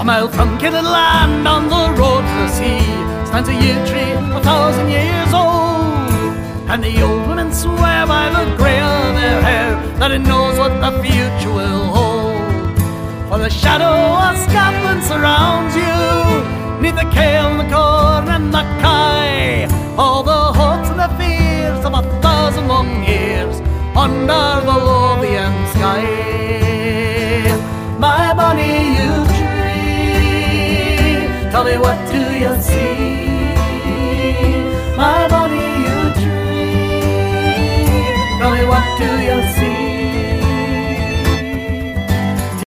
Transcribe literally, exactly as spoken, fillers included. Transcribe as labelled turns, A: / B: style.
A: A mile from Killeen Land on the road to the sea stands a yew tree a thousand years old, and the old women swear by the grey of their hair that it knows what the future will hold. For the shadow of Scotland surrounds you, neath the Kale and the Corn and the Kye, all the hopes and the fears of a thousand long years under the Lothian sky. My bonny yew tree, tell me, what do you see?